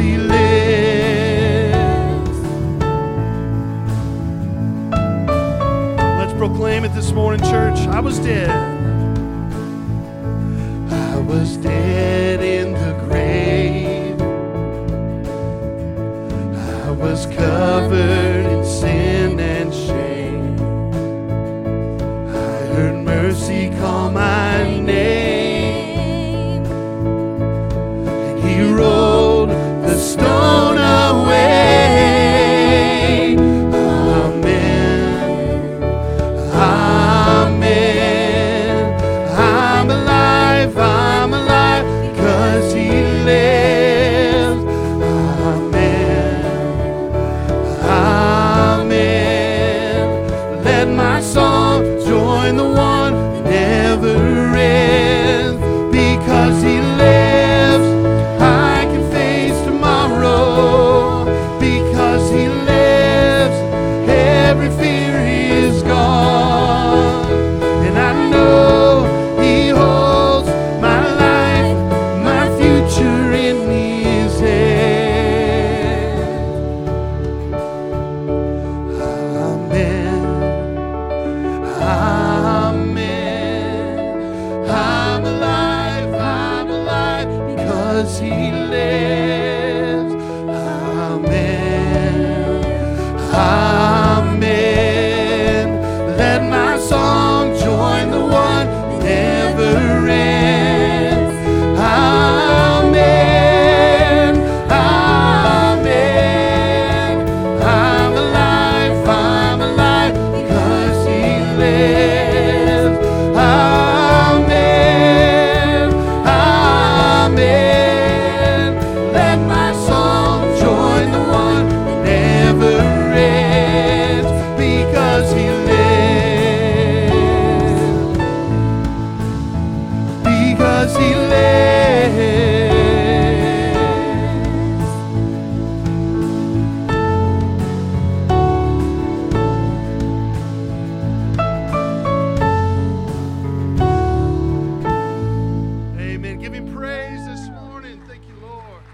he lives. Let's proclaim it this morning, church. I was dead. I was dead in the grave. I was covered in sin and shame. I heard mercy call my name, and he rolled the stone away. Amen. Amen. I'm alive because he lives. Amen. Amen. Let my song join the one that never ends. Because he lives, I can face tomorrow. Because he lives, every fear is gone. And I know he holds my life, my future in his hand. Amen. Amen. I'm alive because he lives. Amen. Amen. Let my song join the one that never ends. Amen. Amen. I'm alive because he lives. Amen. Amen. Let my song join the one that never ends. Because he lives. Because he lives. Amen. Give him praise this morning. Thank you, Lord.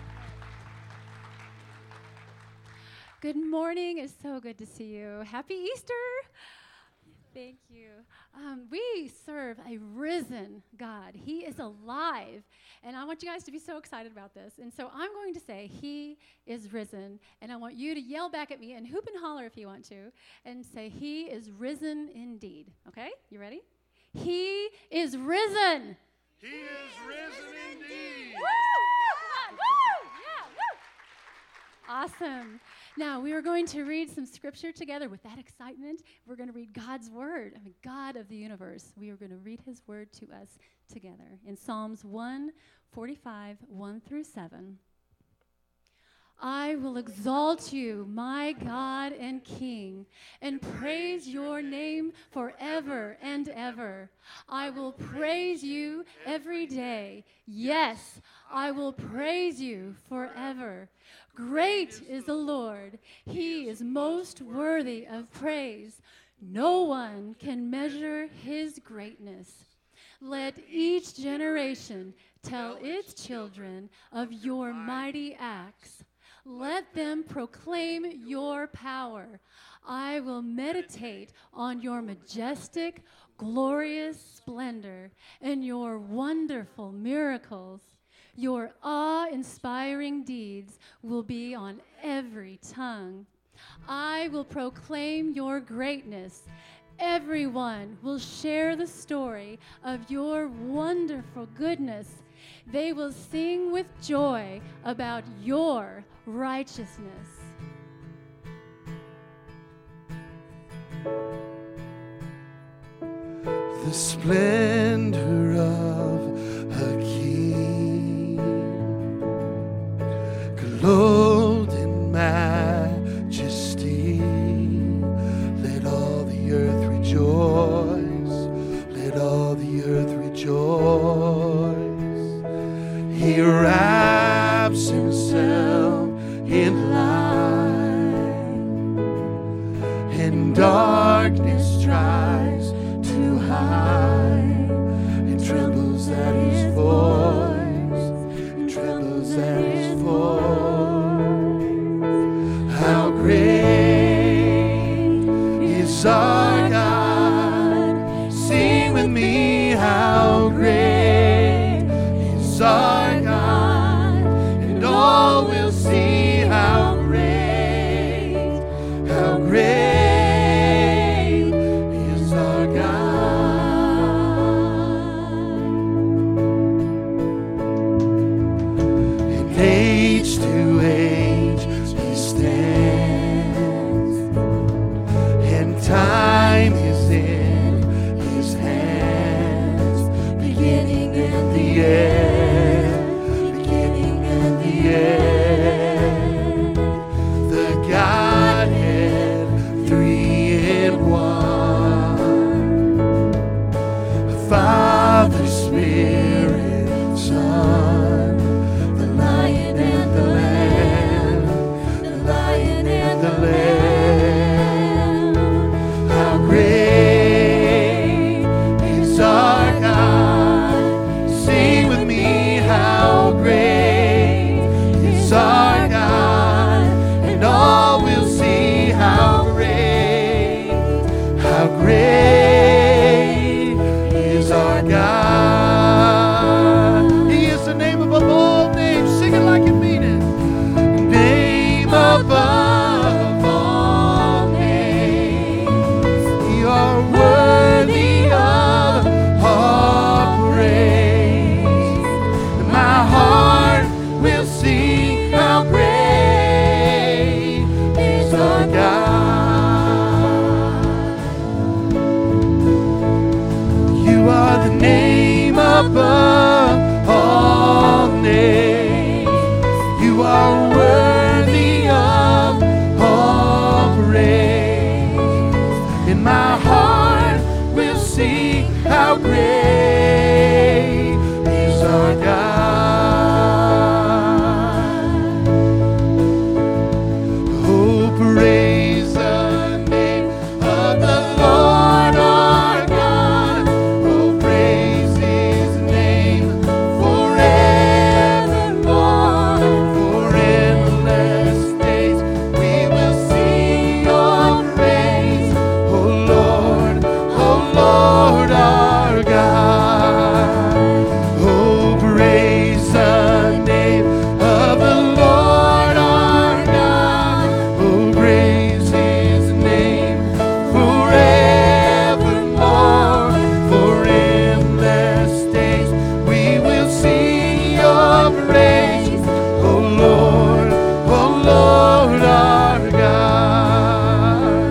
Good morning. It's so good to see you. Happy Easter. Thank you. We serve a risen God. He is alive. And I want you guys to be so excited about this. And so I'm going to say, he is risen. And I want you to yell back at me and hoop and holler if you want to. And say, he is risen indeed. Okay? You ready? He is risen. He is risen indeed. Woo! Come on. Woo! Yeah, woo! Awesome. Now, we are going to read some scripture together. With that excitement, we're going to read God's word. God of the universe. We are going to read his word to us together. In Psalms 145, 1 through 7. I will exalt you, my God and King, and praise your name forever and ever. I will praise you every day. Yes, I will praise you forever. Great is the Lord. He is most worthy of praise. No one can measure his greatness. Let each generation tell its children of your mighty acts. Let them proclaim your power. I will meditate on your majestic, glorious splendor and your wonderful miracles. Your awe-inspiring deeds will be on every tongue. I will proclaim your greatness. Everyone will share the story of your wonderful goodness. They will sing with joy about your righteousness. The splendor of a king, clothed in majesty. Let all the earth rejoice. Let all the earth rejoice. He wraps himself in light, and darkness tries to hide. It trembles at his voice. It trembles at his voice. how great is our God, and all will see how great is our God. And age to age He stands, and time is in His hands, beginning and the end, beginning and the end. The Godhead, three in one, Father, Spirit, Son, the Lion and the Lamb, the Lion and the Lamb. How great is our God. Sing with me, how great is our God, and all will see how great is our God. He is the name above all names. Sing it like you mean it. Name above all names. You are worthy of our praise. And my heart will sing how great is our God. You are the name above all names. You are worthy of all praise. And my heart will sing how great is our God. Oh, praise the name of the Lord our God. Oh, praise His name forevermore. For endless days we will sing your praise. Oh Lord our God. Oh, praise the name of the Lord our God. Oh, praise His name forevermore. For endless days we will sing your praise. Oh Lord our God.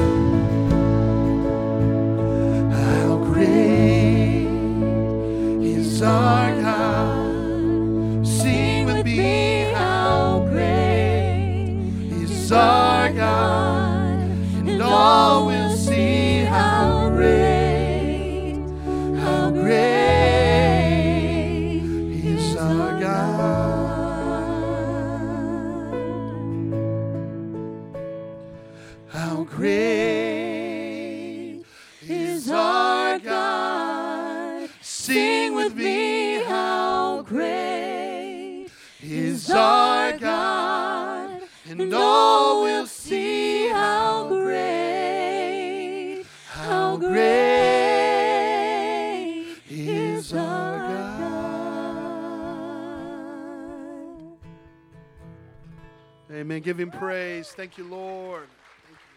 How great is our God. Sing with me, how great is our God, and all will see how great is our God. How great is our God. Sing with me, how great is our God, and all will see how great is our God. Amen. Give Him praise. Thank you, Lord. Thank you.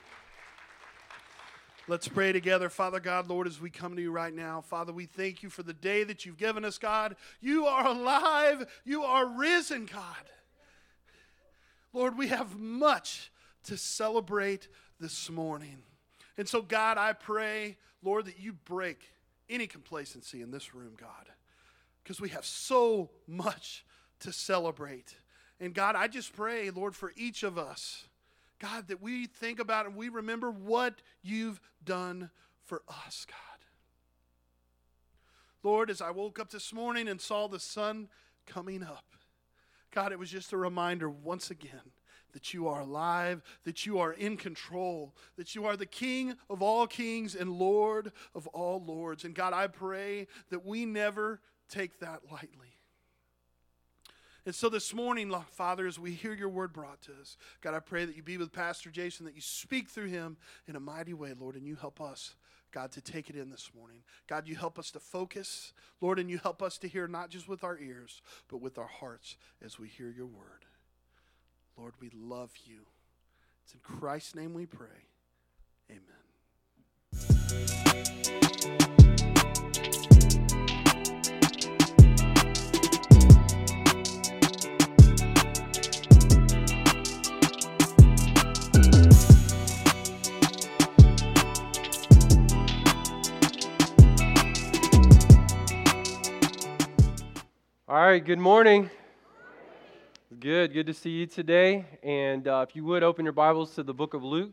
Let's pray together. Father God, Lord, as we come to you right now, Father, we thank you for the day that you've given us, God. You are alive. You are risen, God. Lord, we have much to celebrate this morning. And so, God, I pray, Lord, that you break any complacency in this room, God, because we have so much to celebrate. And God, I just pray, Lord, for each of us, God, that we think about and we remember what you've done for us, God. Lord, as I woke up this morning and saw the sun coming up, God, it was just a reminder once again that you are alive, that you are in control, that you are the King of all kings and Lord of all lords. And God, I pray that we never take that lightly. And so this morning, Father, as we hear your word brought to us, God, I pray that you be with Pastor Jason, that you speak through him in a mighty way, Lord, and you help us, God, to take it in this morning. God, you help us to focus, Lord, and you help us to hear not just with our ears, but with our hearts as we hear your word. Lord, we love you. It's in Christ's name we pray. Amen. All right, good morning. Good to see you today. And if you would open your Bibles to the book of Luke.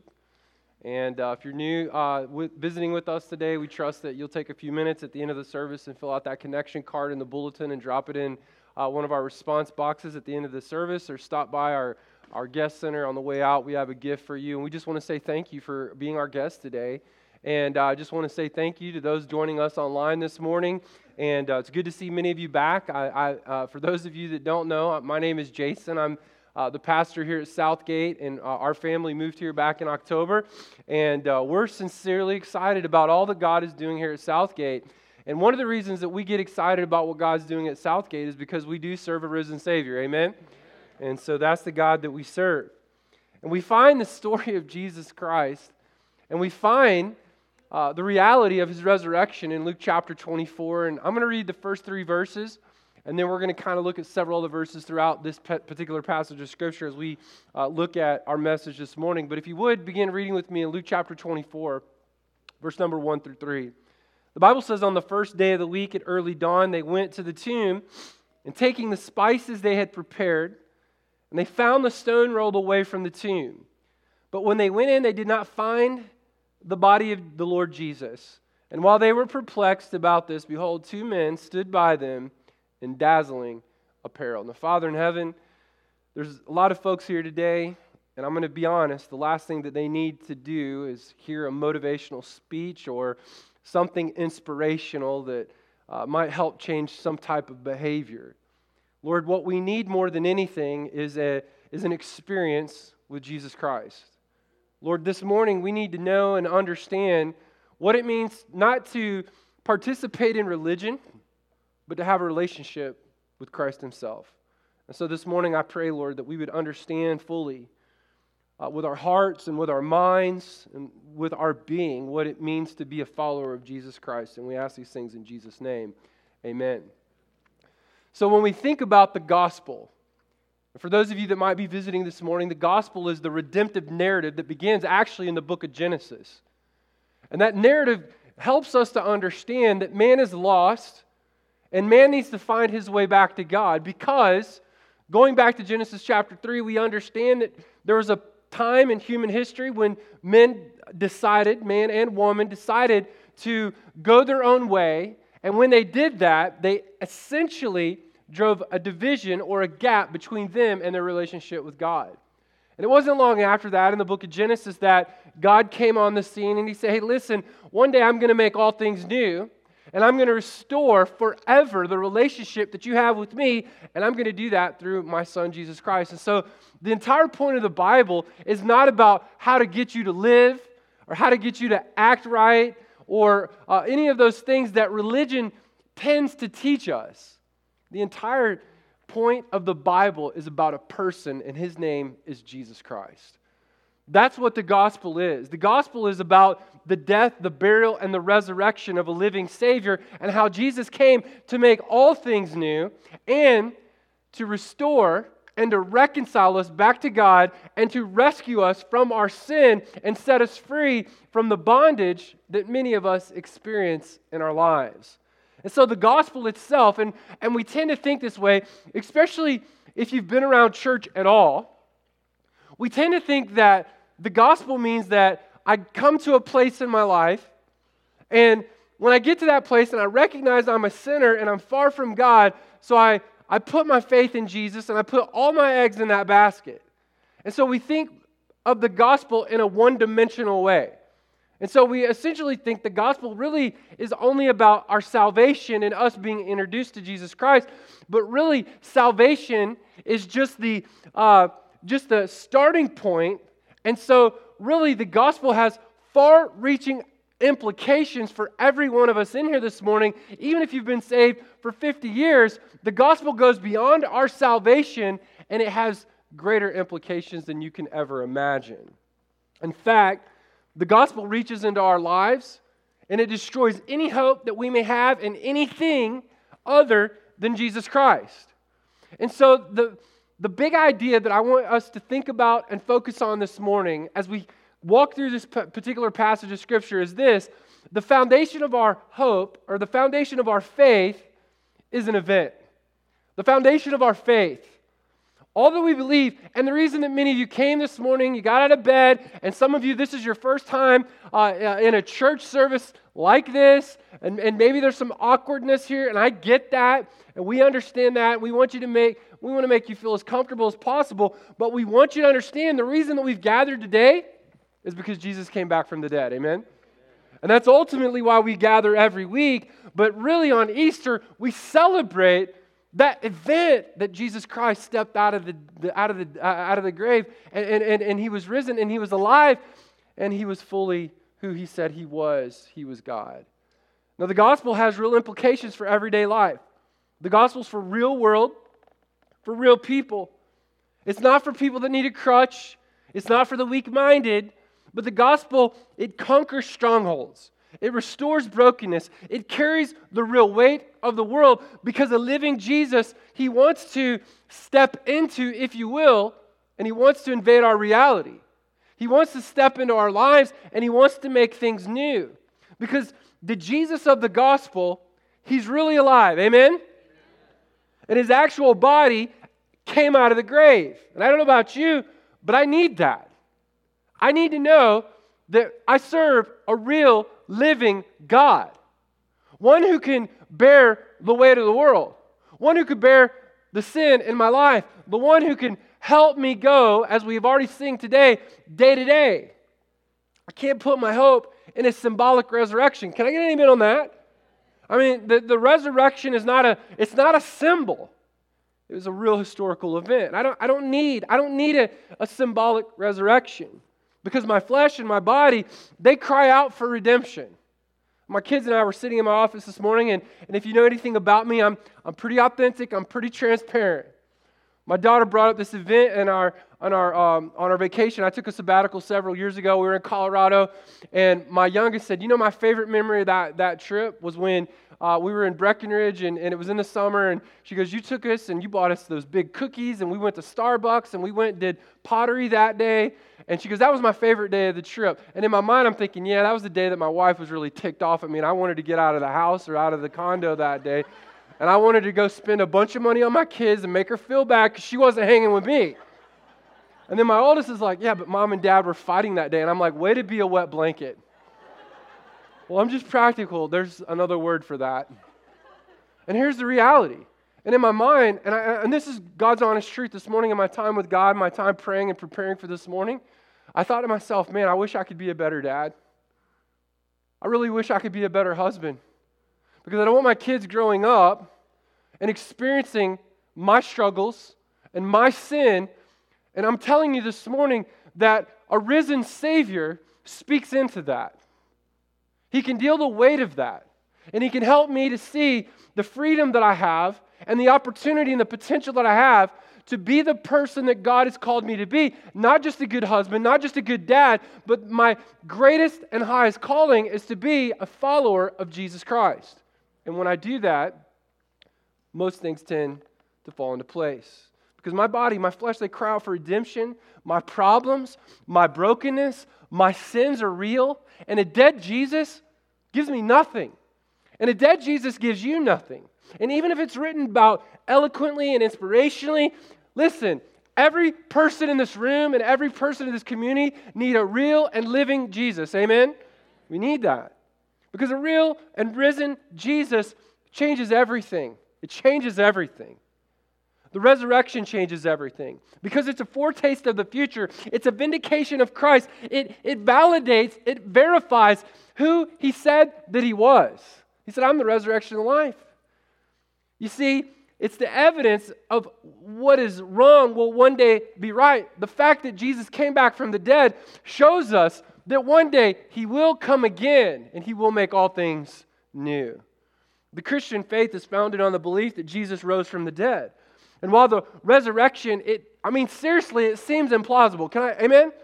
And if you're new visiting with us today, we trust that you'll take a few minutes at the end of the service and fill out that connection card in the bulletin and drop it in one of our response boxes at the end of the service, or stop by our guest center on the way out. We have a gift for you. And we just want to say thank you for being our guest today. And I just want to say thank you to those joining us online this morning. And it's good to see many of you back. For those of you that don't know, my name is Jason. I'm the pastor here at Southgate, and our family moved here back in October. And we're sincerely excited about all that God is doing here at Southgate. And one of the reasons that we get excited about what God's doing at Southgate is because we do serve a risen Savior. Amen? And so that's the God that we serve. And we find the story of Jesus Christ, and we find the reality of his resurrection in Luke chapter 24. And I'm going to read the first 3 verses, and then we're going to kind of look at several other verses throughout this particular passage of Scripture as we look at our message this morning. But if you would, begin reading with me in Luke chapter 24, verse number 1 through 3. The Bible says, on the first day of the week at early dawn, they went to the tomb, and taking the spices they had prepared, and they found the stone rolled away from the tomb. But when they went in, they did not find the body of the Lord Jesus. And while they were perplexed about this, behold, 2 men stood by them in dazzling apparel. Now, Father in heaven, there's a lot of folks here today, and I'm going to be honest, the last thing that they need to do is hear a motivational speech or something inspirational that might help change some type of behavior. Lord, what we need more than anything is an experience with Jesus Christ. Lord, this morning we need to know and understand what it means not to participate in religion, but to have a relationship with Christ himself. And so this morning I pray, Lord, that we would understand fully with our hearts and with our minds and with our being what it means to be a follower of Jesus Christ. And we ask these things in Jesus' name. Amen. So when we think about the gospel, for those of you that might be visiting this morning, the gospel is the redemptive narrative that begins actually in the book of Genesis. And that narrative helps us to understand that man is lost and man needs to find his way back to God, because going back to Genesis chapter 3, we understand that there was a time in human history when man and woman decided to go their own way. And when they did that, they essentially drove a division or a gap between them and their relationship with God. And it wasn't long after that in the book of Genesis that God came on the scene and he said, hey, listen, one day I'm going to make all things new, and I'm going to restore forever the relationship that you have with me, and I'm going to do that through my son, Jesus Christ. And so the entire point of the Bible is not about how to get you to live or how to get you to act right or any of those things that religion tends to teach us. The entire point of the Bible is about a person, and his name is Jesus Christ. That's what the gospel is. The gospel is about the death, the burial, and the resurrection of a living Savior, and how Jesus came to make all things new and to restore and to reconcile us back to God and to rescue us from our sin and set us free from the bondage that many of us experience in our lives. And so the gospel itself, and we tend to think this way, especially if you've been around church at all, we tend to think that the gospel means that I come to a place in my life, and when I get to that place and I recognize I'm a sinner and I'm far from God, so I put my faith in Jesus and I put all my eggs in that basket. And so we think of the gospel in a one-dimensional way. And so we essentially think the gospel really is only about our salvation and us being introduced to Jesus Christ. But really, salvation is just the starting point. And so really, the gospel has far-reaching implications for every one of us in here this morning. Even if you've been saved for 50 years, the gospel goes beyond our salvation, and it has greater implications than you can ever imagine. In fact, the gospel reaches into our lives, and it destroys any hope that we may have in anything other than Jesus Christ. And so the big idea that I want us to think about and focus on this morning as we walk through this particular passage of Scripture is this: the foundation of our hope, or the foundation of our faith, is an event. The foundation of our faith. All that we believe, and the reason that many of you came this morning, you got out of bed, and some of you, this is your first time in a church service like this, and maybe there's some awkwardness here, and I get that, and we understand that. We want to make you feel as comfortable as possible, but we want you to understand the reason that we've gathered today is because Jesus came back from the dead. Amen? And that's ultimately why we gather every week, but really on Easter, we celebrate that event that Jesus Christ stepped out of the grave, and he was risen, and he was alive, and he was fully who he said he was. He was God. Now, the gospel has real implications for everyday life. The gospel's for real world, for real people. It's not for people that need a crutch. It's not for the weak-minded. But the gospel, it conquers strongholds. It restores brokenness. It carries the real weight of the world, because a living Jesus, he wants to step into, if you will, and he wants to invade our reality. He wants to step into our lives, and he wants to make things new. Because the Jesus of the gospel, he's really alive. Amen? And his actual body came out of the grave. And I don't know about you, but I need that. I need to know that I serve a real living God. One who can bear the weight of the world. One who could bear the sin in my life. The one who can help me go, as we've already seen today, day to day. I can't put my hope in a symbolic resurrection. Can I get an amen on that? I mean, the resurrection is not a symbol. It was a real historical event. I don't need a symbolic resurrection, because my flesh and my body, they cry out for redemption. My kids and I were sitting in my office this morning, and if you know anything about me, I'm pretty authentic, I'm pretty transparent. My daughter brought up this event on our vacation. I took a sabbatical several years ago. We were in Colorado, and my youngest said, my favorite memory of that trip was when we were in Breckenridge, and it was in the summer, and she goes, you took us and you bought us those big cookies, and we went to Starbucks, and we went and did pottery that day, and she goes, that was my favorite day of the trip. And in my mind, I'm thinking, yeah, that was the day that my wife was really ticked off at me, and I wanted to get out of the house or out of the condo that day, and I wanted to go spend a bunch of money on my kids and make her feel bad because she wasn't hanging with me. And then my oldest is like, yeah, but mom and dad were fighting that day, and I'm like, way to be a wet blanket. Well, I'm just practical. There's another word for that. And here's the reality. And in my mind, and this is God's honest truth this morning in my time with God, my time praying and preparing for this morning, I thought to myself, man, I wish I could be a better dad. I really wish I could be a better husband. Because I don't want my kids growing up and experiencing my struggles and my sin. And I'm telling you this morning that a risen Savior speaks into that. He can deal the weight of that. And he can help me to see the freedom that I have and the opportunity and the potential that I have to be the person that God has called me to be. Not just a good husband, not just a good dad, but my greatest and highest calling is to be a follower of Jesus Christ. And when I do that, most things tend to fall into place. Because my body, my flesh, they cry out for redemption. My problems, my brokenness, my sins are real. And a dead Jesus gives me nothing. And a dead Jesus gives you nothing. And even if it's written about eloquently and inspirationally, listen, every person in this room and every person in this community need a real and living Jesus. Amen? We need that. Because a real and risen Jesus changes everything. It changes everything. The resurrection changes everything. Because it's a foretaste of the future. It's a vindication of Christ. It validates, it verifies who he said that he was. He said, I'm the resurrection and life. You see, it's the evidence of what is wrong will one day be right. The fact that Jesus came back from the dead shows us that one day He will come again and He will make all things new. The Christian faith is founded on the belief that Jesus rose from the dead. And while the resurrection, seriously, it seems implausible. Amen?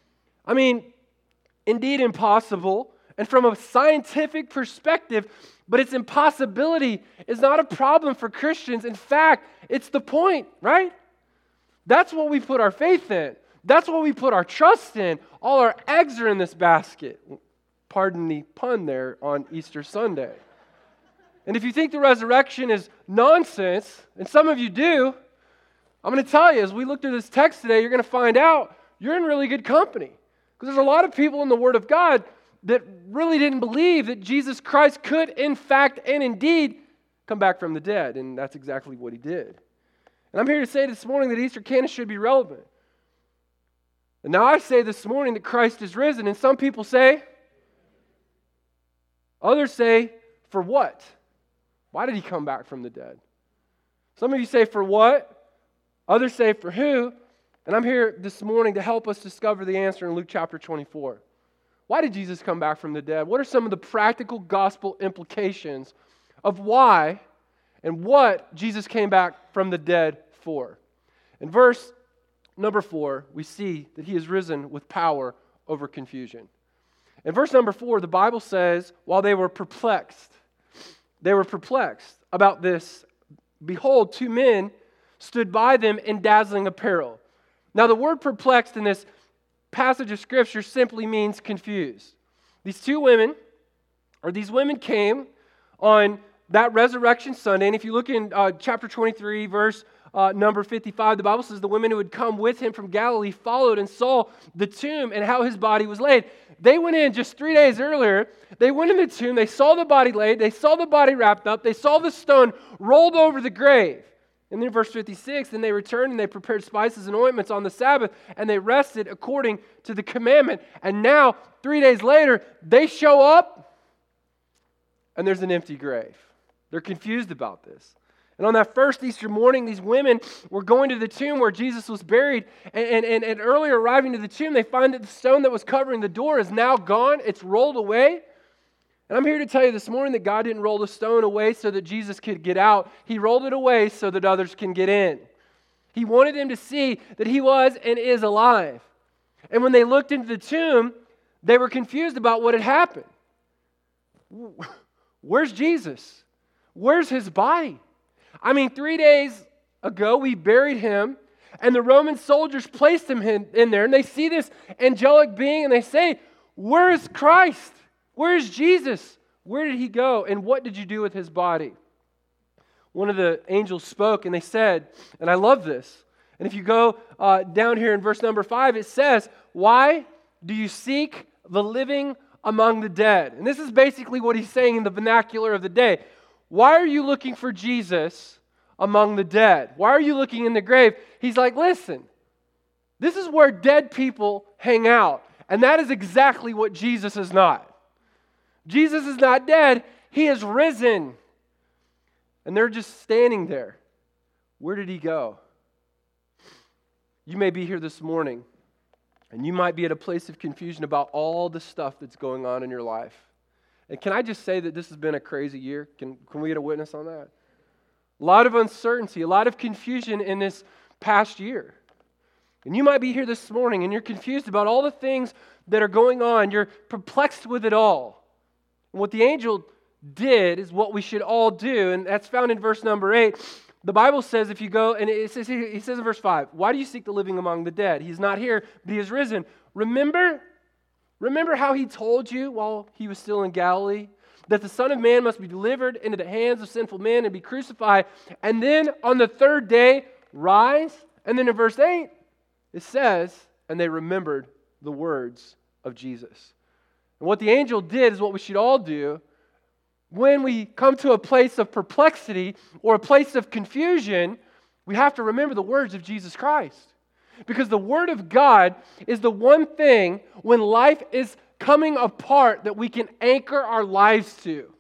Indeed impossible. And from a scientific perspective, but its impossibility is not a problem for Christians. In fact, it's the point, right? That's what we put our faith in. That's what we put our trust in. All our eggs are in this basket. Pardon the pun there on Easter Sunday. And if you think the resurrection is nonsense, and some of you do, I'm going to tell you, as we look through this text today, you're going to find out you're in really good company. Because there's a lot of people in the Word of God that really didn't believe that Jesus Christ could, in fact and indeed, come back from the dead. And that's exactly what He did. And I'm here to say this morning that Easter canon should be relevant. And now I say this morning that Christ is risen. And some people say, others say, for what? Why did He come back from the dead? Some of you say, for what? Others say, for who? And I'm here this morning to help us discover the answer in Luke chapter 24. Why did Jesus come back from the dead? What are some of the practical gospel implications of why and what Jesus came back from the dead for? In verse number 4, we see that He is risen with power over confusion. In verse number 4, the Bible says, while they were perplexed about this, behold, 2 men stood by them in dazzling apparel. Now, the word perplexed in this passage of Scripture simply means confused. These women came on that Resurrection Sunday, and if you look in chapter 23, verse number 55, the Bible says the women who had come with Him from Galilee followed and saw the tomb and how His body was laid. They went in just 3 days earlier. They went in the tomb. They saw the body laid. They saw the body wrapped up. They saw the stone rolled over the grave. And then verse 56, then they returned and they prepared spices and ointments on the Sabbath, and they rested according to the commandment. And now, 3 days later, they show up, and there's an empty grave. They're confused about this. And on that first Easter morning, these women were going to the tomb where Jesus was buried. And earlier arriving to the tomb, they find that the stone that was covering the door is now gone. It's rolled away. And I'm here to tell you this morning that God didn't roll the stone away so that Jesus could get out. He rolled it away so that others can get in. He wanted them to see that He was and is alive. And when they looked into the tomb, they were confused about what had happened. Where's Jesus? Where's His body? 3 days ago, we buried Him, and the Roman soldiers placed Him in there, and they see this angelic being, and they say, where is Christ? Where is Jesus? Where did He go? And what did you do with His body? One of the angels spoke, and they said, and I love this, and if you go down here in verse number 5, it says, why do you seek the living among the dead? And this is basically what He's saying in the vernacular of the day. Why are you looking for Jesus among the dead? Why are you looking in the grave? He's like, listen, this is where dead people hang out. And that is exactly what Jesus is not. Jesus is not dead. He is risen. And they're just standing there. Where did He go? You may be here this morning, and you might be at a place of confusion about all the stuff that's going on in your life. And can I just say that this has been a crazy year? Can we get a witness on that? A lot of uncertainty, a lot of confusion in this past year. And you might be here this morning and you're confused about all the things that are going on. You're perplexed with it all. And what the angel did is what we should all do, and that's found in verse number 8. The Bible says, if you go, and he says in verse 5, why do you seek the living among the dead? He's not here, but He is risen. Remember how He told you while He was still in Galilee that the Son of Man must be delivered into the hands of sinful men and be crucified, and then on the third day rise? And then in verse 8, it says, and they remembered the words of Jesus. And what the angel did is what we should all do when we come to a place of perplexity or a place of confusion. We have to remember the words of Jesus Christ. Because the Word of God is the one thing when life is coming apart that we can anchor our lives to.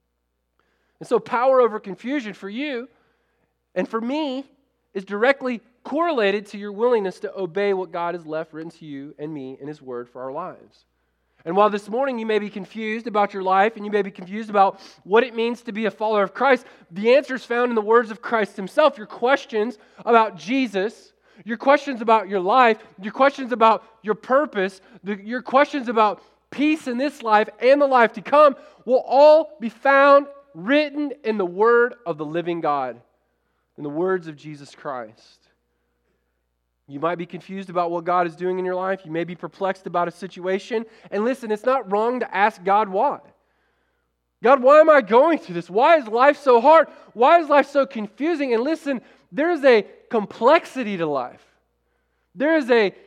And so power over confusion for you and for me is directly correlated to your willingness to obey what God has left written to you and me in His Word for our lives. And while this morning you may be confused about your life and you may be confused about what it means to be a follower of Christ, the answer is found in the words of Christ Himself. Your questions about Jesus, your questions about your life, your questions about your purpose, your questions about peace in this life and the life to come will all be found written in the Word of the living God, in the words of Jesus Christ. You might be confused about what God is doing in your life. You may be perplexed about a situation. And listen, it's not wrong to ask God why. God, why am I going through this? Why is life so hard? Why is life so confusing? And listen, there is a complexity to life. In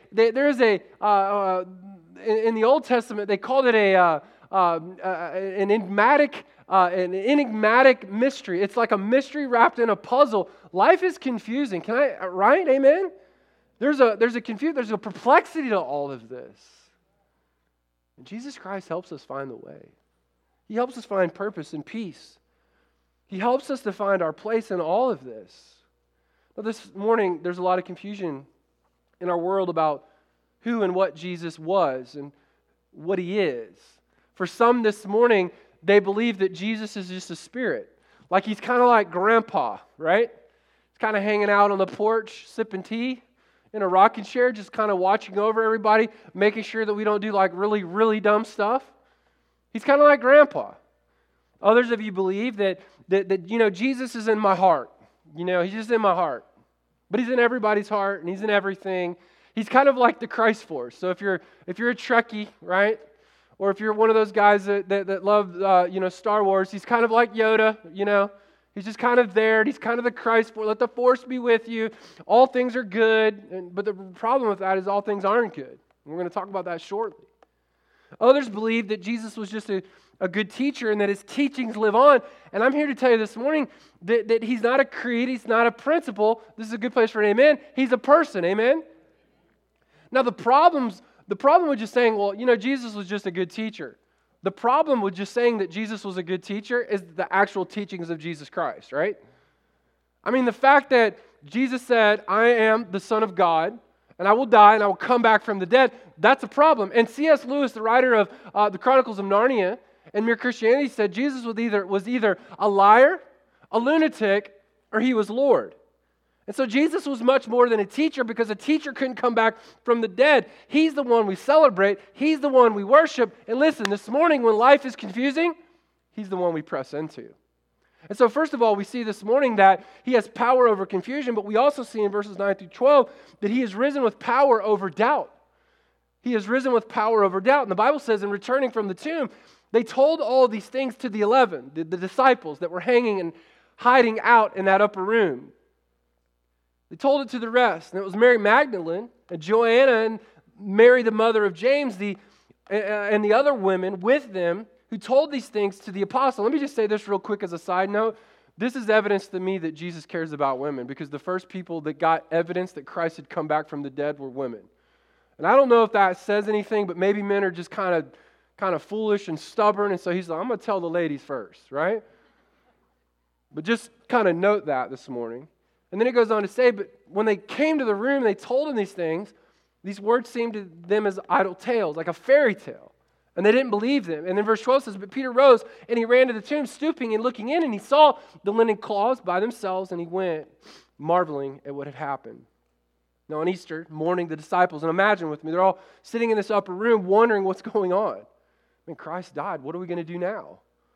the Old Testament, they called it an enigmatic mystery. It's like a mystery wrapped in a puzzle. Life is confusing. Right? Amen? There's a perplexity to all of this. And Jesus Christ helps us find the way. He helps us find purpose and peace. He helps us to find our place in all of this. Now, this morning, there's a lot of confusion in our world about who and what Jesus was and what He is. For some this morning, they believe that Jesus is just a spirit. Like He's kind of like Grandpa, right? He's kind of hanging out on the porch, sipping tea in a rocking chair, just kind of watching over everybody, making sure that we don't do like really, really dumb stuff. He's kind of like Grandpa. Others of you believe that Jesus is in my heart. He's just in my heart. But He's in everybody's heart, and He's in everything. He's kind of like the Christ Force. So if you're a Trekkie, right? Or if you're one of those guys that love Star Wars, He's kind of like Yoda, He's just kind of there. He's kind of the Christ Force. Let the Force be with you. All things are good. But the problem with that is all things aren't good. We're going to talk about that shortly. Others believe that Jesus was just a good teacher and that His teachings live on. And I'm here to tell you this morning that He's not a creed. He's not a principle. This is a good place for an amen. He's a person. Amen? Now the problem with just saying, well, Jesus was just a good teacher. The problem with just saying that Jesus was a good teacher is the actual teachings of Jesus Christ, right? I mean, the fact that Jesus said, I am the Son of God, and I will die, and I will come back from the dead, that's a problem. And C.S. Lewis, the writer of the Chronicles of Narnia and Mere Christianity, said Jesus was either a liar, a lunatic, or He was Lord. And so Jesus was much more than a teacher, because a teacher couldn't come back from the dead. He's the one we celebrate. He's the one we worship. And listen, this morning when life is confusing, He's the one we press into. And so first of all, we see this morning that He has power over confusion, but we also see in verses 9 through 12 that He has risen with power over doubt. He has risen with power over doubt. And the Bible says in returning from the tomb, they told all these things to the 11, the disciples that were hanging and hiding out in that upper room. They told it to the rest, and it was Mary Magdalene and Joanna and Mary, the mother of James, and the other women with them who told these things to the apostle. Let me just say this real quick as a side note. This is evidence to me that Jesus cares about women, because the first people that got evidence that Christ had come back from the dead were women. And I don't know if that says anything, but maybe men are just kind of foolish and stubborn, and so He's like, I'm going to tell the ladies first, right? But just kind of note that this morning. And then it goes on to say, but when they came to the room, they told Him these things. These words seemed to them as idle tales, like a fairy tale. And they didn't believe them. And then verse 12 says, but Peter rose and he ran to the tomb, stooping and looking in, and he saw the linen cloths by themselves, and he went, marveling at what had happened. Now on Easter morning, the disciples, and imagine with me, they're all sitting in this upper room wondering what's going on. I mean, Christ died. What are we going to do now?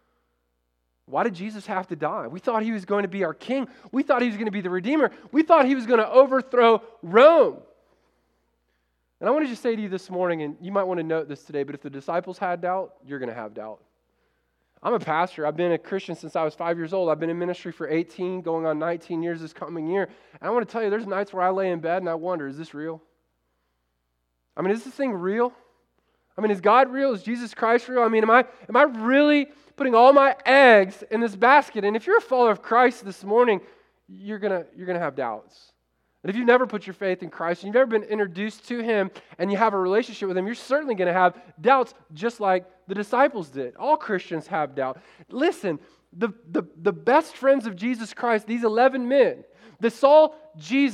Why did Jesus have to die? We thought He was going to be our king. We thought He was going to be the Redeemer. We thought He was going to overthrow Rome. And I want to just say to you this morning, and you might want to note this today, but if the disciples had doubt, you're going to have doubt. I'm a pastor. I've been a Christian since I was 5 years old. I've been in ministry for 18, going on 19 years this coming year. And I want to tell you, there's nights where I lay in bed and I wonder, is this real? I mean, is this thing real? I mean, is God real? Is Jesus Christ real? I mean, am I really putting all my eggs in this basket? And if you're a follower of Christ this morning, you're gonna have doubts. And if you've never put your faith in Christ, and you've never been introduced to Him, and you have a relationship with Him, you're certainly going to have doubts, just like the disciples did. All Christians have doubt. Listen, the best friends of Jesus Christ, these 11 men that saw Jesus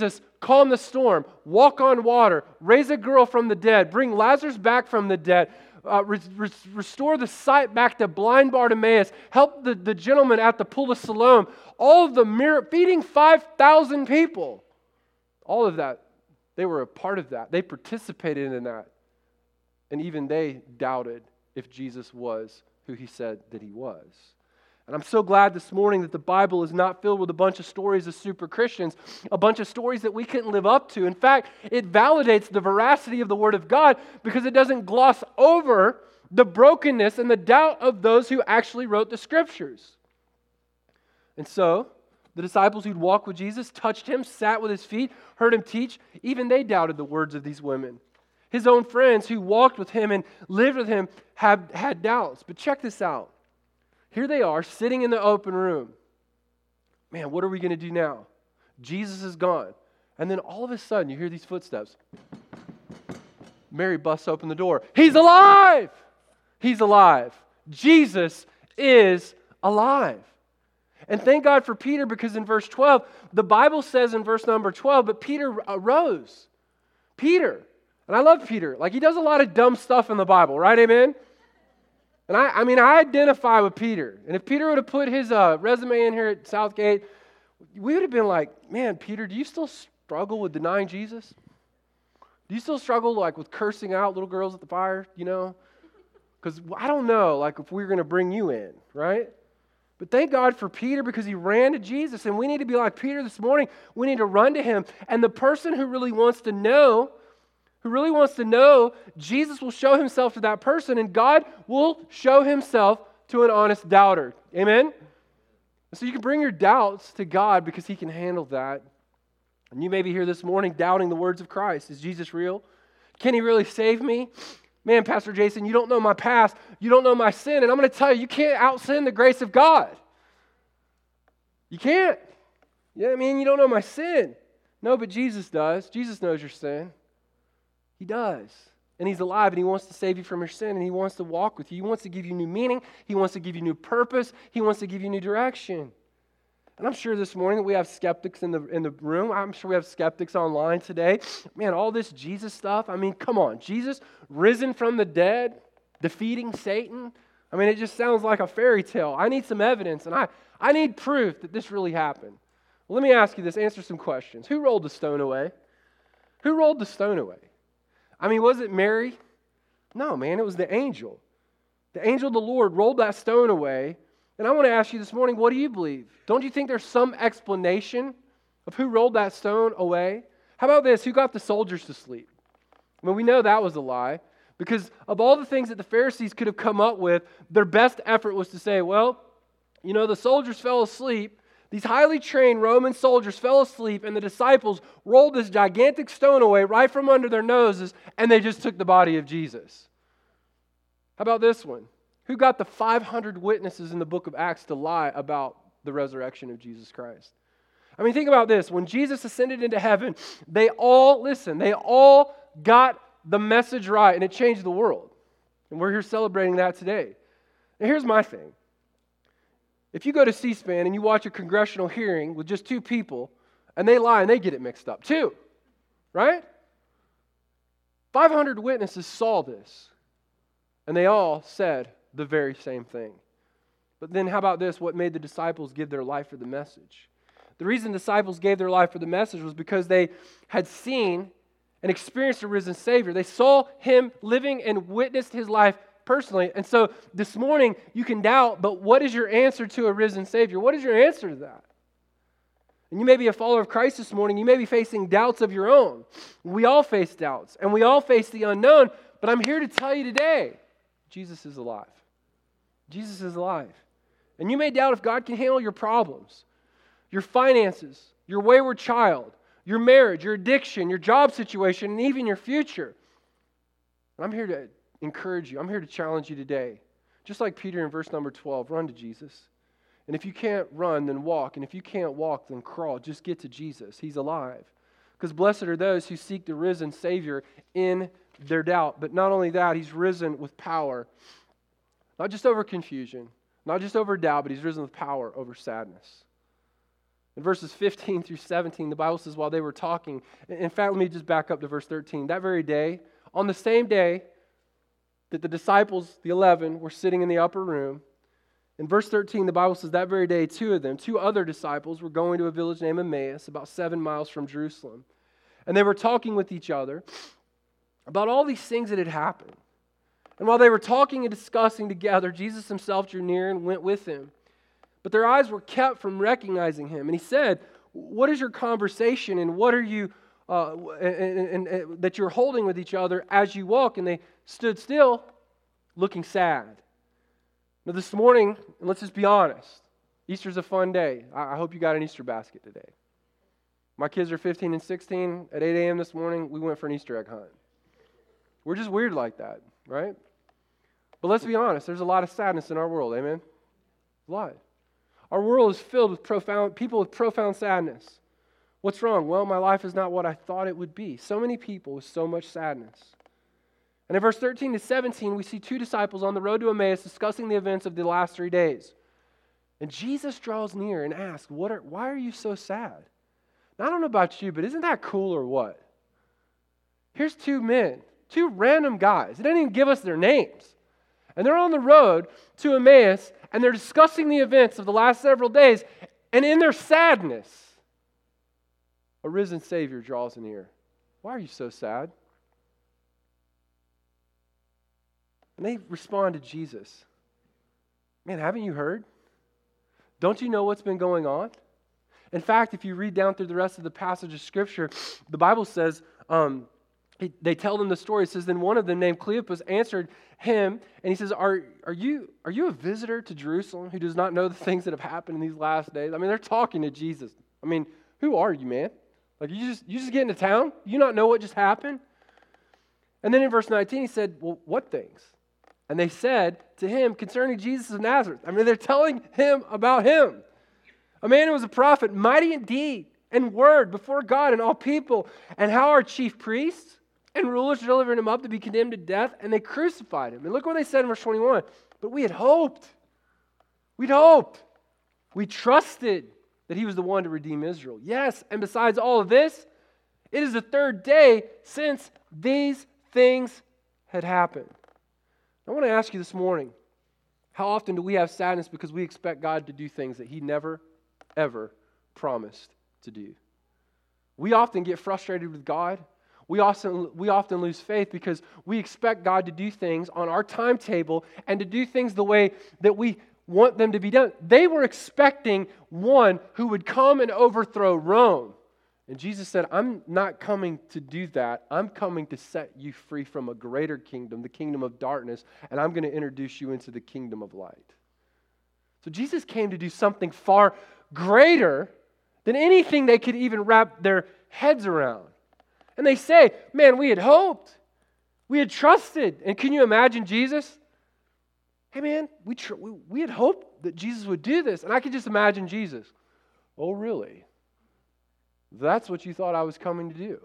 calm the storm, walk on water, raise a girl from the dead, bring Lazarus back from the dead, restore the sight back to blind Bartimaeus, help the gentleman at the pool of Siloam, all of the feeding 5,000 people. All of that, they were a part of that. They participated in that. And even they doubted if Jesus was who he said that he was. And I'm so glad this morning that the Bible is not filled with a bunch of stories of super Christians, a bunch of stories that we couldn't live up to. In fact, it validates the veracity of the Word of God because it doesn't gloss over the brokenness and the doubt of those who actually wrote the Scriptures. And so, the disciples who'd walked with Jesus, touched him, sat with his feet, heard him teach, even they doubted the words of these women. His own friends who walked with him and lived with him had doubts. But check this out. Here they are, sitting in the open room. Man, what are we going to do now? Jesus is gone. And then all of a sudden, you hear these footsteps. Mary busts open the door. He's alive! He's alive. Jesus is alive. And thank God for Peter, because in verse 12, the Bible says in verse number 12, but Peter arose. Peter. And I love Peter. Like, he does a lot of dumb stuff in the Bible, right? Amen? And I identify with Peter. And if Peter would have put his resume in here at Southgate, we would have been like, man, Peter, do you still struggle with denying Jesus? Do you still struggle like with cursing out little girls at the fire, you know? Because I don't know, like if we're going to bring you in, right? But thank God for Peter because he ran to Jesus. And we need to be like Peter this morning. We need to run to him. And the person who really wants to know, Jesus will show himself to that person, and God will show himself to an honest doubter. Amen? So you can bring your doubts to God because he can handle that. And you may be here this morning doubting the words of Christ. Is Jesus real? Can he really save me? Man, Pastor Jason, you don't know my past. You don't know my sin. And I'm going to tell you, you can't out-sin the grace of God. You can't. Yeah, I mean, you don't know my sin. No, but Jesus does. Jesus knows your sin. He does. And he's alive, and he wants to save you from your sin, and he wants to walk with you. He wants to give you new meaning. He wants to give you new purpose. He wants to give you new direction. And I'm sure this morning that we have skeptics in the room. I'm sure we have skeptics online today. Man, all this Jesus stuff, I mean, come on. Jesus risen from the dead, defeating Satan. I mean, it just sounds like a fairy tale. I need some evidence, and I need proof that this really happened. Well, let me ask you this. Answer some questions. Who rolled the stone away? Who rolled the stone away? I mean, was it Mary? No, man, it was the angel. The angel of the Lord rolled that stone away. And I want to ask you this morning, what do you believe? Don't you think there's some explanation of who rolled that stone away? How about this? Who got the soldiers to sleep? I mean, we know that was a lie. Because of all the things that the Pharisees could have come up with, their best effort was to say, well, you know, the soldiers fell asleep. These highly trained Roman soldiers fell asleep, and the disciples rolled this gigantic stone away right from under their noses, and they just took the body of Jesus. How about this one? Who got the 500 witnesses in the book of Acts to lie about the resurrection of Jesus Christ? I mean, think about this. When Jesus ascended into heaven, they all got the message right, and it changed the world. And we're here celebrating that today. And here's my thing. If you go to C-SPAN and you watch a congressional hearing with just two people, and they lie and they get it mixed up too, right? 500 witnesses saw this, and they all said the very same thing. But then how about this? What made the disciples give their life for the message? The reason disciples gave their life for the message was because they had seen and experienced a risen Savior. They saw him living and witnessed his life personally. And so this morning you can doubt, but what is your answer to a risen Savior? What is your answer to that? And you may be a follower of Christ this morning. You may be facing doubts of your own. We all face doubts, and we all face the unknown. But I'm here to tell you today, Jesus is alive. Jesus is alive. And you may doubt if God can handle your problems, your finances, your wayward child, your marriage, your addiction, your job situation, and even your future. And I'm here to encourage you. I'm here to challenge you today. Just like Peter in verse number 12, run to Jesus. And if you can't run, then walk. And if you can't walk, then crawl. Just get to Jesus. He's alive. Because blessed are those who seek the risen Savior in their doubt. But not only that, he's risen with power. Not just over confusion, not just over doubt, but he's risen with power over sadness. In verses 15 through 17, the Bible says while they were talking, in fact, let me just back up to verse 13. That very day, on the same day that the disciples, the 11, were sitting in the upper room, in verse 13, the Bible says that very day, two other disciples, were going to a village named Emmaus, about 7 miles from Jerusalem. And they were talking with each other about all these things that had happened. And while they were talking and discussing together, Jesus himself drew near and went with them. But their eyes were kept from recognizing him. And he said, "What is your conversation and what are you that you're holding with each other as you walk?" And they stood still, looking sad. Now this morning, and let's just be honest, Easter's a fun day. I hope you got an Easter basket today. My kids are 15 and 16. At 8 a.m. this morning, we went for an Easter egg hunt. We're just weird like that, right? But let's be honest, there's a lot of sadness in our world, amen? A lot. Our world is filled with people with profound sadness. What's wrong? Well, my life is not what I thought it would be. So many people with so much sadness. And in verse 13 to 17, we see two disciples on the road to Emmaus discussing the events of the last 3 days. And Jesus draws near and asks, why are you so sad? Now, I don't know about you, but isn't that cool or what? Here's two men, two random guys. They didn't even give us their names. And they're on the road to Emmaus, and they're discussing the events of the last several days. And in their sadness, a risen Savior draws near. Why are you so sad? And they respond to Jesus. Man, haven't you heard? Don't you know what's been going on? In fact, if you read down through the rest of the passage of Scripture, the Bible says, they tell them the story. It says, then one of them named Cleopas answered him, and he says, Are you a visitor to Jerusalem who does not know the things that have happened in these last days? I mean, they're talking to Jesus. I mean, who are you, man? Like, you just get into town? You not know what just happened? And then in verse 19, he said, well, what things? And they said to him concerning Jesus of Nazareth. I mean, they're telling him about him. A man who was a prophet, mighty in deed and word before God and all people, and how our chief priests and rulers delivered him up to be condemned to death, and they crucified him. And look what they said in verse 21. But we had hoped. We'd hoped. We trusted that he was the one to redeem Israel. Yes, and besides all of this, it is the third day since these things had happened. I want to ask you this morning, how often do we have sadness because we expect God to do things that he never, ever promised to do? We often get frustrated with God. We often lose faith because we expect God to do things on our timetable and to do things the way that we want them to be done. They were expecting one who would come and overthrow Rome. And Jesus said, I'm not coming to do that. I'm coming to set you free from a greater kingdom, the kingdom of darkness, and I'm going to introduce you into the kingdom of light. So Jesus came to do something far greater than anything they could even wrap their heads around. And they say, man, we had hoped. We had trusted. And can you imagine Jesus? Hey, man, we had hoped that Jesus would do this. And I could just imagine Jesus. Oh, really? That's what you thought I was coming to do.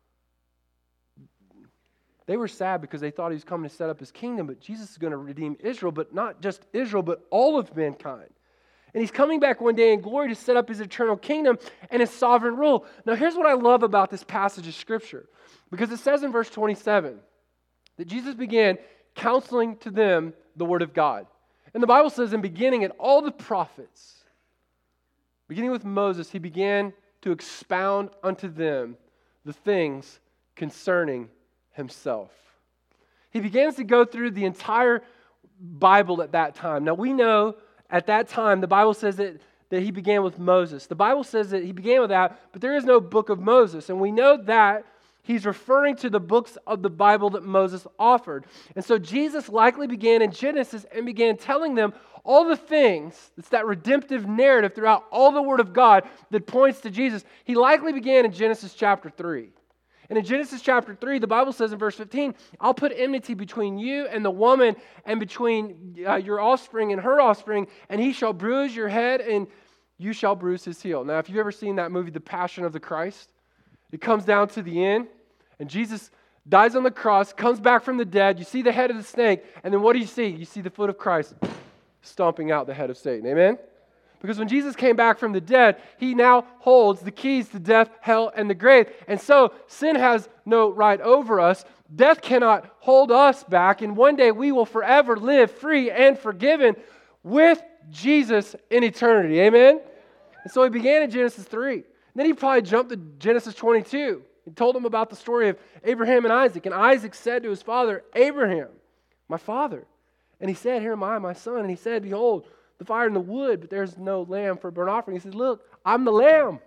They were sad because they thought he was coming to set up his kingdom, but Jesus is going to redeem Israel, but not just Israel, but all of mankind. And he's coming back one day in glory to set up his eternal kingdom and his sovereign rule. Now, here's what I love about this passage of Scripture, because it says in verse 27 that Jesus began counseling to them the Word of God. And the Bible says in beginning at all the prophets, beginning with Moses, he began to expound unto them the things concerning himself. He begins to go through the entire Bible at that time. Now we know at that time the Bible says that he began with Moses. The Bible says that he began with that, but there is no book of Moses. And we know that he's referring to the books of the Bible that Moses offered. And so Jesus likely began in Genesis and began telling them all the things, it's that redemptive narrative throughout all the Word of God that points to Jesus. He likely began in Genesis chapter 3. And in Genesis chapter 3, the Bible says in verse 15, I'll put enmity between you and the woman and between your offspring and her offspring, and he shall bruise your head and you shall bruise his heel. Now, if you've ever seen that movie, The Passion of the Christ, it comes down to the end, and Jesus dies on the cross, comes back from the dead. You see the head of the snake, and then what do you see? You see the foot of Christ stomping out the head of Satan. Amen? Because when Jesus came back from the dead, he now holds the keys to death, hell, and the grave. And so sin has no right over us. Death cannot hold us back. And one day we will forever live free and forgiven with Jesus in eternity. Amen? And so he began in Genesis 3. And then he probably jumped to Genesis 22 and told him about the story of Abraham and Isaac. And Isaac said to his father, Abraham, my father. And he said, here am I, my son. And he said, behold, the fire and the wood, but there's no lamb for burnt offering. He said, look, I'm the lamb.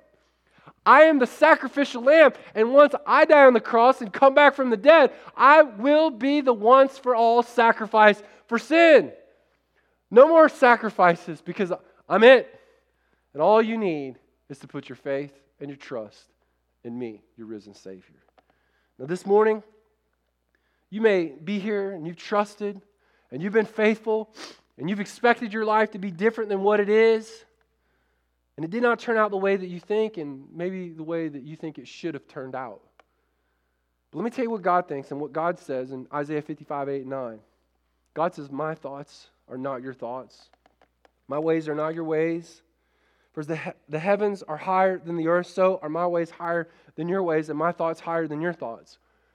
I am the sacrificial lamb. And once I die on the cross and come back from the dead, I will be the once for all sacrifice for sin. No more sacrifices because I'm it. And all you need is to put your faith and your trust in me, your risen Savior. Now this morning, you may be here and you've trusted and you've been faithful and you've expected your life to be different than what it is, and it did not turn out the way that you think and maybe the way that you think it should have turned out. But let me tell you what God thinks and what God says in Isaiah 55, 8, and 9. God says, my thoughts are not your thoughts. My ways are not your ways. For as the heavens are higher than the earth, so are my ways higher than your ways, and my thoughts higher than your thoughts.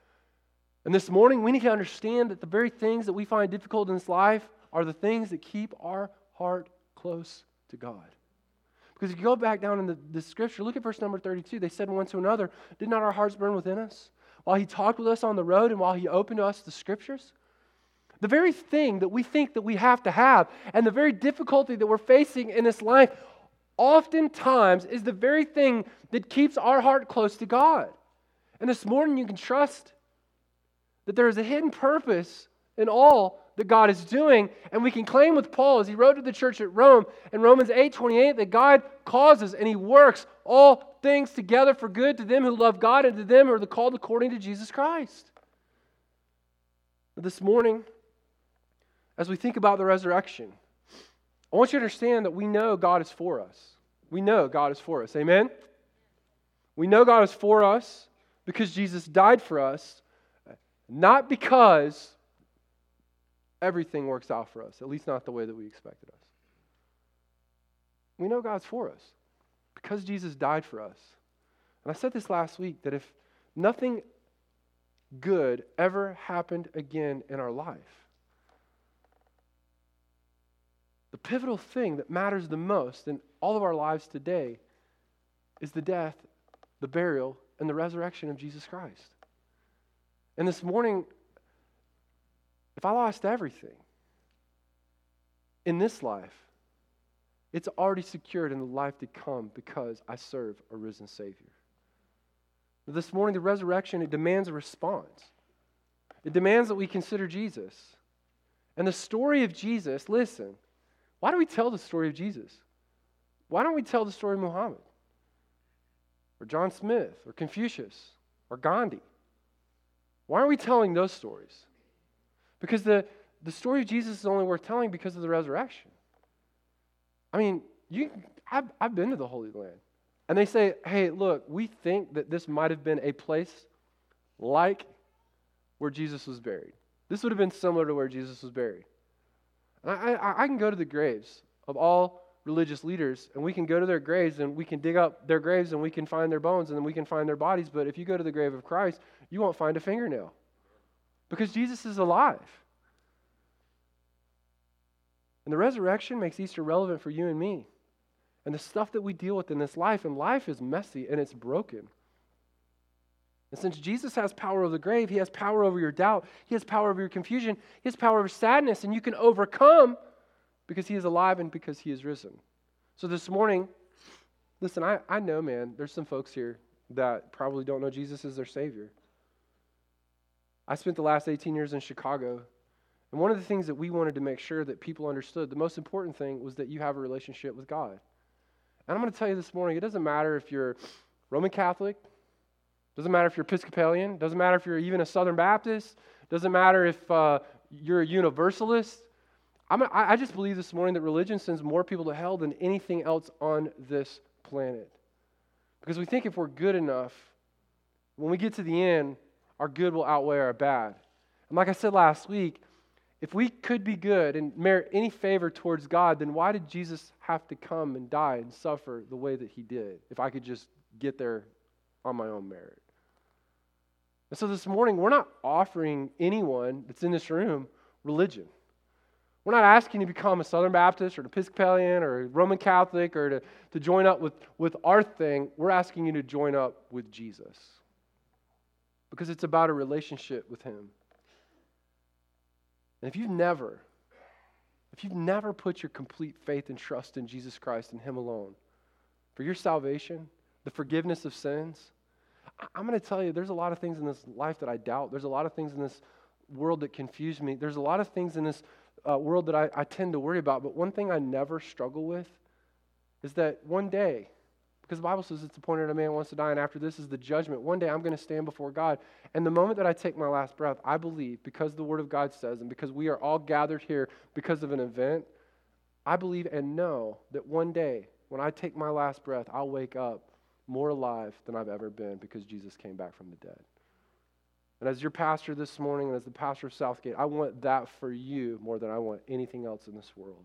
And this morning, we need to understand that the very things that we find difficult in this life are the things that keep our heart close to God. Because if you go back down in the scripture, look at verse number 32. They said one to another, did not our hearts burn within us while he talked with us on the road and while he opened to us the scriptures? The very thing that we think that we have to have and the very difficulty that we're facing in this life oftentimes is the very thing that keeps our heart close to God. And this morning you can trust that there is a hidden purpose in all that God is doing, and we can claim with Paul as he wrote to the church at Rome in Romans 8:28 that God causes and he works all things together for good to them who love God and to them who are called according to Jesus Christ. But this morning, as we think about the resurrection, I want you to understand that we know God is for us. We know God is for us. Amen? We know God is for us because Jesus died for us, not because everything works out for us, at least not the way that we expected us. We know God's for us because Jesus died for us. And I said this last week that if nothing good ever happened again in our life, the pivotal thing that matters the most in all of our lives today is the death, the burial, and the resurrection of Jesus Christ. And this morning, if I lost everything in this life, it's already secured in the life to come because I serve a risen Savior. But this morning, the resurrection, it demands a response. It demands that we consider Jesus. And the story of Jesus, listen, why do we tell the story of Jesus? Why don't we tell the story of Muhammad? Or John Smith? Or Confucius? Or Gandhi? Why aren't we telling those stories? Because the story of Jesus is only worth telling because of the resurrection. I mean, I've been to the Holy Land. And they say, hey, look, we think that this might have been a place like where Jesus was buried. This would have been similar to where Jesus was buried. And I can go to the graves of all religious leaders, and we can go to their graves, and we can dig up their graves, and we can find their bones, and then we can find their bodies. But if you go to the grave of Christ, you won't find a fingernail. Because Jesus is alive. And the resurrection makes Easter relevant for you and me. And the stuff that we deal with in this life, and life is messy and it's broken. And since Jesus has power over the grave, he has power over your doubt, he has power over your confusion, he has power over sadness, and you can overcome because he is alive and because he is risen. So this morning, listen, I know, man, there's some folks here that probably don't know Jesus as their Savior. I spent the last 18 years in Chicago, and one of the things that we wanted to make sure that people understood, the most important thing was that you have a relationship with God. And I'm going to tell you this morning, it doesn't matter if you're Roman Catholic, doesn't matter if you're Episcopalian, doesn't matter if you're even a Southern Baptist, doesn't matter if you're a Universalist. I just believe this morning that religion sends more people to hell than anything else on this planet. Because we think if we're good enough, when we get to the end, our good will outweigh our bad. And like I said last week, if we could be good and merit any favor towards God, then why did Jesus have to come and die and suffer the way that he did if I could just get there on my own merit? And so this morning, we're not offering anyone that's in this room religion. We're not asking you to become a Southern Baptist or an Episcopalian or a Roman Catholic or to join up with our thing. We're asking you to join up with Jesus because it's about a relationship with him. And if you've never put your complete faith and trust in Jesus Christ and him alone for your salvation, the forgiveness of sins, I'm going to tell you, there's a lot of things in this life that I doubt. There's a lot of things in this world that confuse me. There's a lot of things in this world that I tend to worry about. But one thing I never struggle with is that one day, because the Bible says it's appointed a man wants to die, and after this is the judgment. One day I'm going to stand before God. And the moment that I take my last breath, I believe, because the Word of God says, and because we are all gathered here because of an event, I believe and know that one day, when I take my last breath, I'll wake up more alive than I've ever been because Jesus came back from the dead. And as your pastor this morning and as the pastor of Southgate, I want that for you more than I want anything else in this world.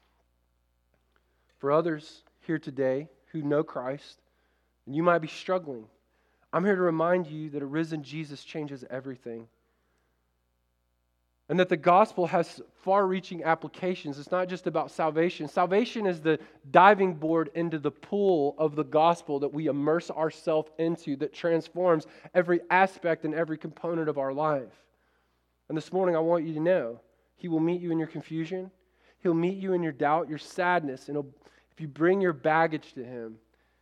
For others here today who know Christ, and you might be struggling, I'm here to remind you that a risen Jesus changes everything. And that the gospel has far-reaching applications. It's not just about salvation. Salvation is the diving board into the pool of the gospel that we immerse ourselves into that transforms every aspect and every component of our life. And this morning I want you to know he will meet you in your confusion. He'll meet you in your doubt, your sadness. And if you bring your baggage to him,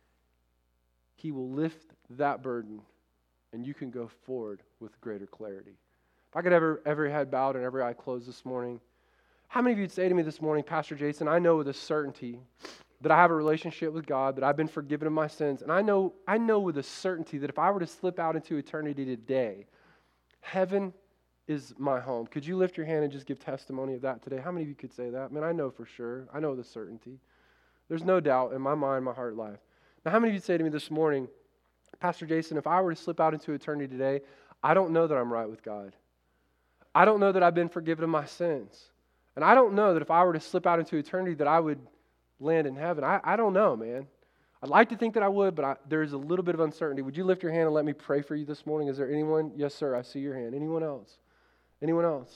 he will lift that burden and you can go forward with greater clarity. If I could every head bowed and every eye closed this morning, how many of you would say to me this morning, Pastor Jason, I know with a certainty that I have a relationship with God, that I've been forgiven of my sins, and I know with a certainty that if I were to slip out into eternity today, heaven is my home. Could you lift your hand and just give testimony of that today? How many of you could say that? Man, I know for sure. I know with a certainty. There's no doubt in my mind, my heart, life. Now, how many of you would say to me this morning, Pastor Jason, if I were to slip out into eternity today, I don't know that I'm right with God. I don't know that I've been forgiven of my sins. And I don't know that if I were to slip out into eternity that I would land in heaven. I don't know, man. I'd like to think that I would, but there's a little bit of uncertainty. Would you lift your hand and let me pray for you this morning? Is there anyone? Yes, sir, I see your hand. Anyone else? Anyone else?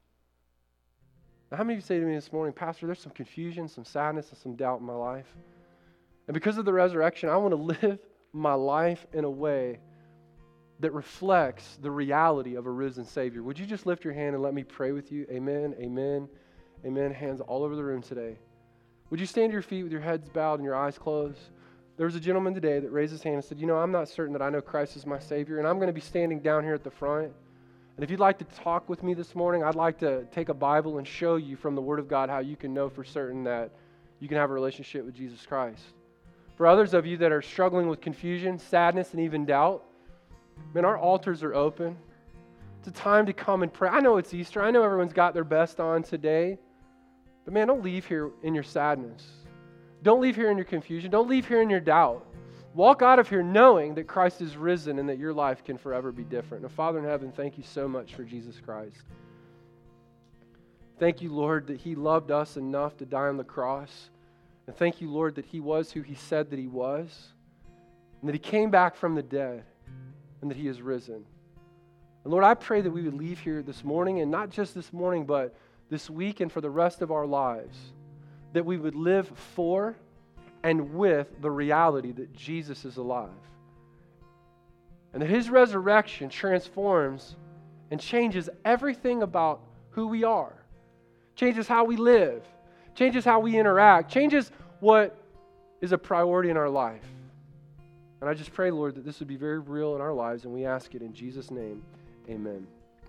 Now, how many of you say to me this morning, Pastor, there's some confusion, some sadness, and some doubt in my life. And because of the resurrection, I want to live my life in a way that reflects the reality of a risen Savior. Would you just lift your hand and let me pray with you? Amen, amen, amen. Hands all over the room today. Would you stand to your feet with your heads bowed and your eyes closed? There was a gentleman today that raised his hand and said, I'm not certain that I know Christ is my Savior, and I'm going to be standing down here at the front. And if you'd like to talk with me this morning, I'd like to take a Bible and show you from the Word of God how you can know for certain that you can have a relationship with Jesus Christ. For others of you that are struggling with confusion, sadness, and even doubt, man, our altars are open. It's a time to come and pray. I know it's Easter. I know everyone's got their best on today. But man, don't leave here in your sadness. Don't leave here in your confusion. Don't leave here in your doubt. Walk out of here knowing that Christ is risen and that your life can forever be different. Now, Father in heaven, thank you so much for Jesus Christ. Thank you, Lord, that he loved us enough to die on the cross. And thank you, Lord, that he was who he said that he was. And that he came back from the dead. And that he is risen. And Lord, I pray that we would leave here this morning, and not just this morning, but this week and for the rest of our lives, that we would live for and with the reality that Jesus is alive. And that his resurrection transforms and changes everything about who we are. Changes how we live. Changes how we interact. Changes what is a priority in our life. And I just pray, Lord, that this would be very real in our lives, and we ask it in Jesus' name. Amen.